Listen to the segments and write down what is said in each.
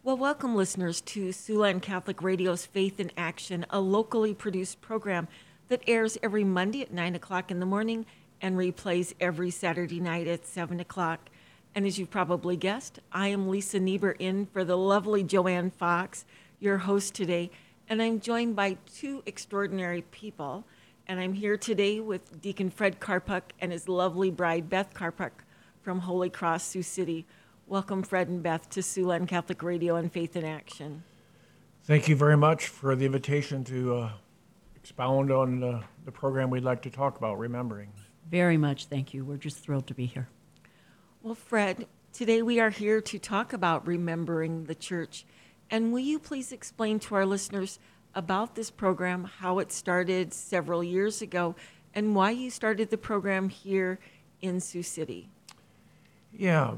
Well, welcome listeners to Siouxland Catholic Radio's Faith in Action, a locally produced program that airs every Monday at 9 o'clock in the morning and replays every Saturday night at 7 o'clock. And as you've probably guessed, I am Lisa Niebuhr in for the lovely Joanne Fox, your host today. And I'm joined by two extraordinary people. And I'm here today with Deacon Fred Karpuk and his lovely bride, Beth Karpuk, from Holy Cross, Sioux City. Welcome, Fred and Beth, to Siouxland Catholic Radio and Faith in Action. Thank you very much for the invitation to expound on the program we'd like to talk about, Remembering. Very much, thank you. We're just thrilled to be here. Well, Fred, today we are here to talk about remembering the church. And will you please explain to our listeners about this program, how it started several years ago, and why you started the program here in Sioux City? Yeah,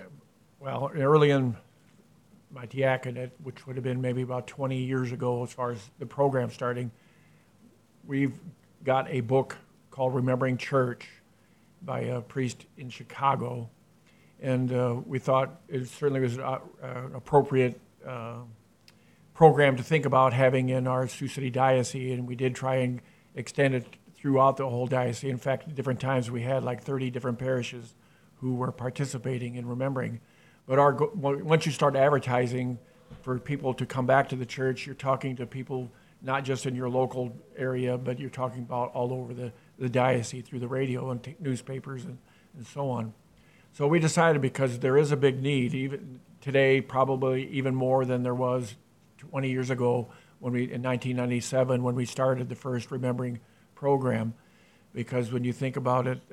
early in my diaconate, which would have been maybe about 20 years ago as far as the program starting, we've got a book called Remembering Church by a priest in Chicago. And we thought it certainly was an appropriate program to think about having in our Sioux City diocese, and we did try and extend it throughout the whole diocese. In fact, at different times we had like 30 different parishes who were participating in Remembering. But once you start advertising for people to come back to the church, you're talking to people not just in your local area, but you're talking about all over the diocese through the radio and newspapers and so on. So we decided, because there is a big need, even today, probably even more than there was 20 years ago in 1997, when we started the first Remembering program. Because when you think about it,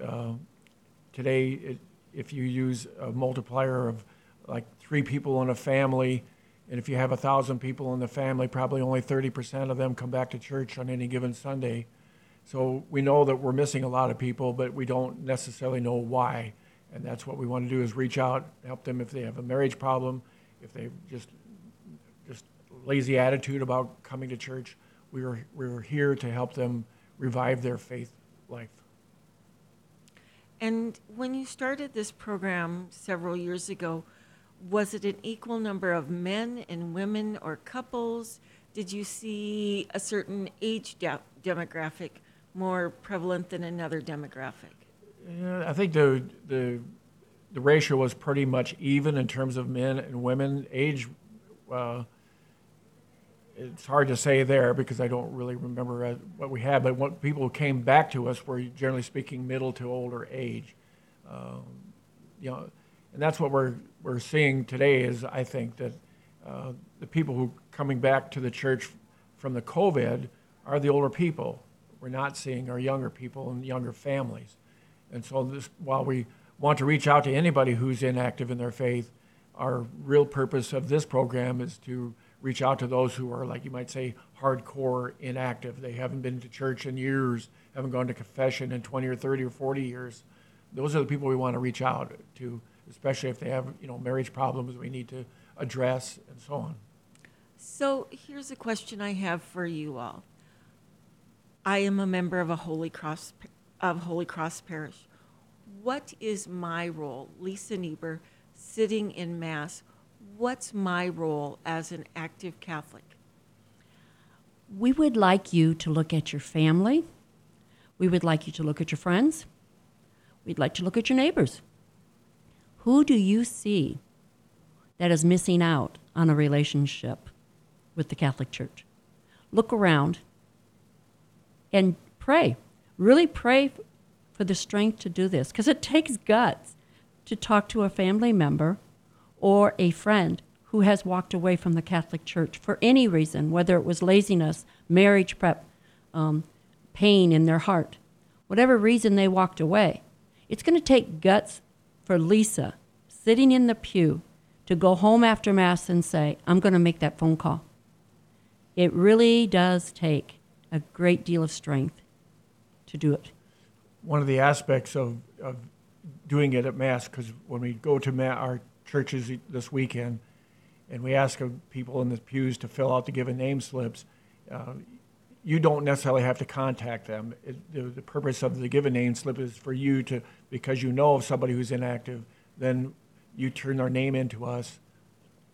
today, if you use a multiplier of like 3 people in a family, and if you have 1,000 people in the family, probably only 30% of them come back to church on any given Sunday. So we know that we're missing a lot of people, but we don't necessarily know why. And that's what we want to do, is reach out, help them if they have a marriage problem, if they just lazy attitude about coming to church. We're here to help them revive their faith life. And when you started this program several years ago, was it an equal number of men and women or couples? Did you see a certain age demographic more prevalent than another demographic? I think the ratio was pretty much even in terms of men and women. Age, it's hard to say there because I don't really remember what we had, but what people who came back to us were, generally speaking, middle to older age. And that's what we're seeing today is, I think, that the people who coming back to the church from the COVID are the older people. We're not seeing our younger people and younger families. And so while we want to reach out to anybody who's inactive in their faith, our real purpose of this program is to reach out to those who are, like you might say, hardcore inactive. They haven't been to church in years, haven't gone to confession in 20 or 30 or 40 years. Those are the people we want to reach out to, especially if they have, marriage problems we need to address and so on. So here's a question I have for you all. I am a member of Holy Cross Parish. What is my role, Lisa Niebuhr, sitting in Mass? What's my role as an active Catholic? We would like you to look at your family. We would like you to look at your friends. We'd like to look at your neighbors. Who do you see that is missing out on a relationship with the Catholic Church? Look around and pray. Really pray for the strength to do this, because it takes guts to talk to a family member or a friend who has walked away from the Catholic Church for any reason, whether it was laziness, marriage prep, pain in their heart, whatever reason they walked away. It's going to take guts for Lisa, sitting in the pew, to go home after Mass and say, I'm going to make that phone call. It really does take a great deal of strength to do it. One of the aspects of doing it at Mass, because when we go to our churches this weekend and we ask people in the pews to fill out the given name slips, you don't necessarily have to contact them. The purpose of the given name slip is for you to, because you know of somebody who's inactive, then you turn their name into us,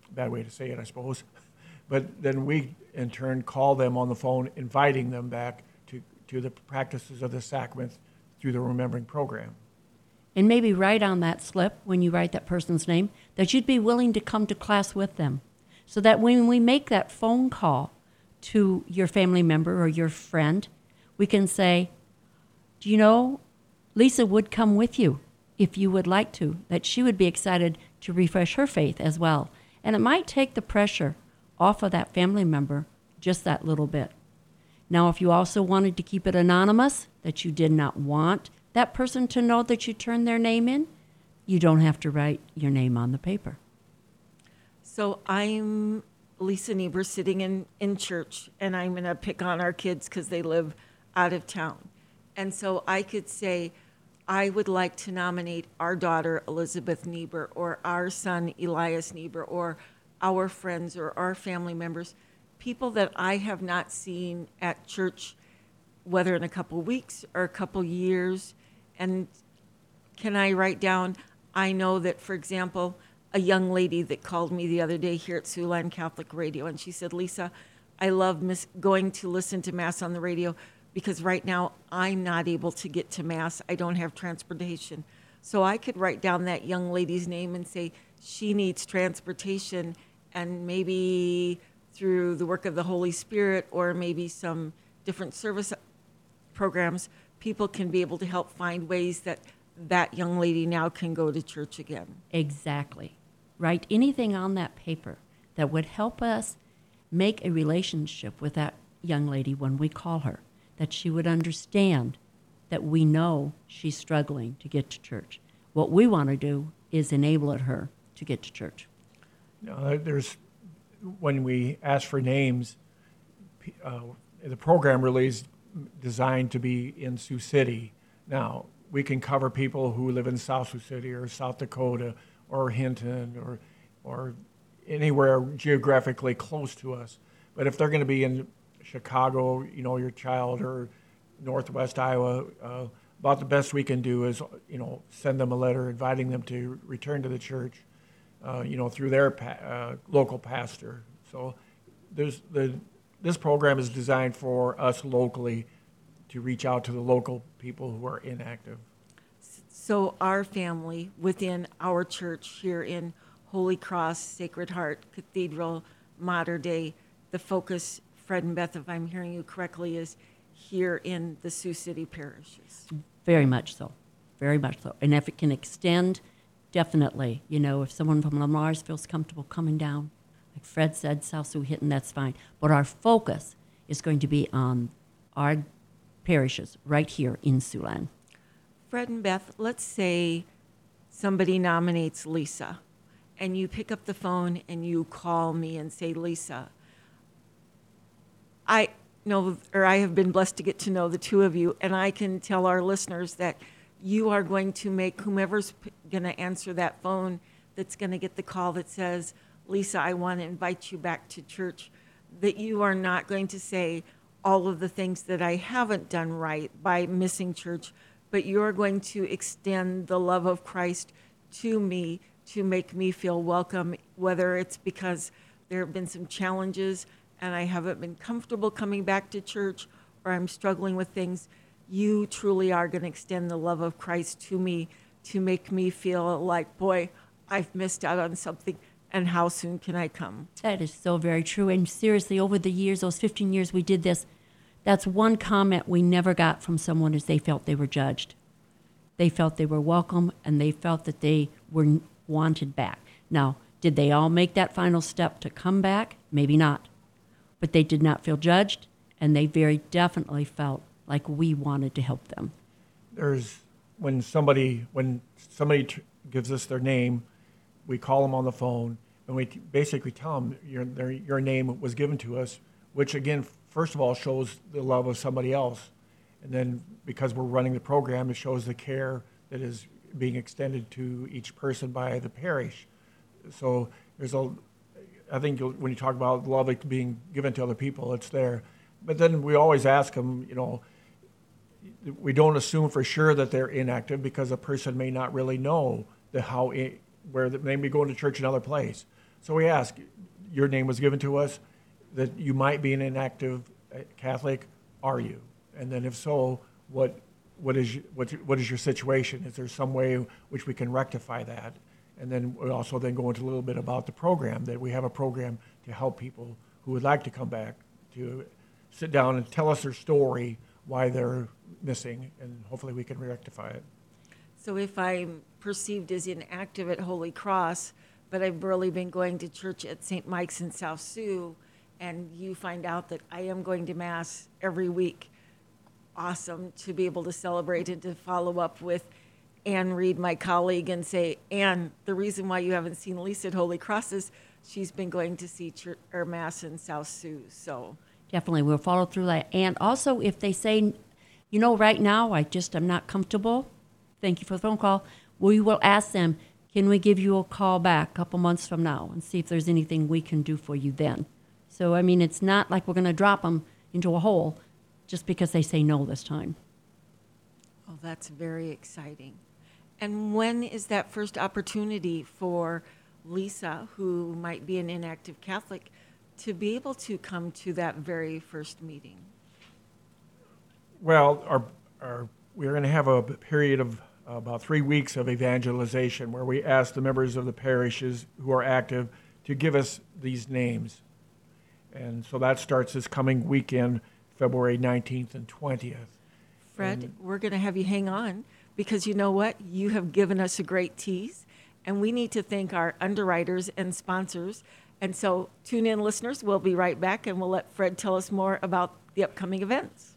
bad way to say it, I suppose. But then we, in turn, call them on the phone, inviting them back to the practices of the sacrament through the Remembering program. And maybe write on that slip, when you write that person's name, that you'd be willing to come to class with them. So that when we make that phone call to your family member or your friend, we can say, do you know, Lisa would come with you if you would like to, that she would be excited to refresh her faith as well. And it might take the pressure off of that family member just that little bit. Now, if you also wanted to keep it anonymous, that you did not want that person to know that you turned their name in, you don't have to write your name on the paper. So I'm Lisa Niebuhr sitting in church, and I'm going to pick on our kids because they live out of town. And so I could say, I would like to nominate our daughter, Elizabeth Niebuhr, or our son, Elias Niebuhr, or our friends or our family members, people that I have not seen at church, whether in a couple weeks or a couple years. And can I write down, I know that, for example, a young lady that called me the other day here at Siouxland Catholic Radio, and she said, Lisa, I love going to listen to Mass on the radio because right now I'm not able to get to Mass. I don't have transportation. So I could write down that young lady's name and say she needs transportation, and maybe through the work of the Holy Spirit or maybe some different service programs, people can be able to help find ways that that young lady now can go to church again. Exactly. Write anything on that paper that would help us make a relationship with that young lady when we call her, that she would understand that we know she's struggling to get to church. What we want to do is enable her to get to church. When we ask for names, the program really is designed to be in Sioux City. Now, we can cover people who live in South Sioux City or South Dakota or Hinton or anywhere geographically close to us. But if they're going to be in Chicago, your child, or Northwest Iowa, about the best we can do is, send them a letter inviting them to return to the church, through their local pastor. So this program is designed for us locally to reach out to the local people who are inactive. So our family within our church here in Holy Cross, Sacred Heart Cathedral, Mater Dei, the focus, Fred and Beth, if I'm hearing you correctly, is here in the Sioux City parishes. Very much so. Very much so. And if it can extend, definitely. If someone from Lamar's feels comfortable coming down, like Fred said, South Sioux Hinton, that's fine. But our focus is going to be on our parishes right here in Siouxland. Fred and Beth, let's say somebody nominates Lisa, and you pick up the phone and you call me and say, Lisa, I have been blessed to get to know the two of you, and I can tell our listeners that you are going to make whomever's going to answer that phone that's going to get the call that says, Lisa, I want to invite you back to church, that you are not going to say all of the things that I haven't done right by missing church, but you're going to extend the love of Christ to me to make me feel welcome, whether it's because there have been some challenges and I haven't been comfortable coming back to church, or I'm struggling with things. You truly are going to extend the love of Christ to me to make me feel like, boy, I've missed out on something, and how soon can I come? That is so very true. And seriously, over the years, those 15 years we did this, that's one comment we never got from someone is they felt they were judged. They felt they were welcome, and they felt that they were wanted back. Now, did they all make that final step to come back? Maybe not. But they did not feel judged, and they very definitely felt like we wanted to help them. When somebody gives us their name, we call them on the phone, and we basically tell them your name was given to us, which again, first of all, shows the love of somebody else. And then because we're running the program, it shows the care that is being extended to each person by the parish. So I think when you talk about love being given to other people, it's there. But then we always ask them, we don't assume for sure that they're inactive because a person may not really know where they may be going to church in another place. So we ask, your name was given to us, that you might be an inactive Catholic. Are you? And then if so, what is your situation? Is there some way which we can rectify that? And then we also then go into a little bit about the program, that we have a program to help people who would like to come back to sit down and tell us their story, why they're missing, and hopefully we can rectify it. So if I'm perceived as inactive at Holy Cross, but I've really been going to church at St. Mike's in South Sioux, and you find out that I am going to Mass every week, awesome to be able to celebrate and to follow up with Ann Reed, my colleague, and say, Ann, the reason why you haven't seen Lisa at Holy Cross is she's been going to see Mass in South Sioux. So Definitely, we'll follow through that. And also, if they say, right now, I'm not comfortable, thank you for the phone call, we will ask them, can we give you a call back a couple months from now and see if there's anything we can do for you then? So, it's not like we're going to drop them into a hole just because they say no this time. Oh, that's very exciting. And when is that first opportunity for Lisa, who might be an inactive Catholic, to be able to come to that very first meeting? Well, we're going to have a period of about 3 weeks of evangelization where we ask the members of the parishes who are active to give us these names. And so that starts this coming weekend, February 19th and 20th. Fred, we're going to have you hang on because you know what? You have given us a great tease, and we need to thank our underwriters and sponsors. And so tune in, listeners. We'll be right back, and we'll let Fred tell us more about the upcoming events.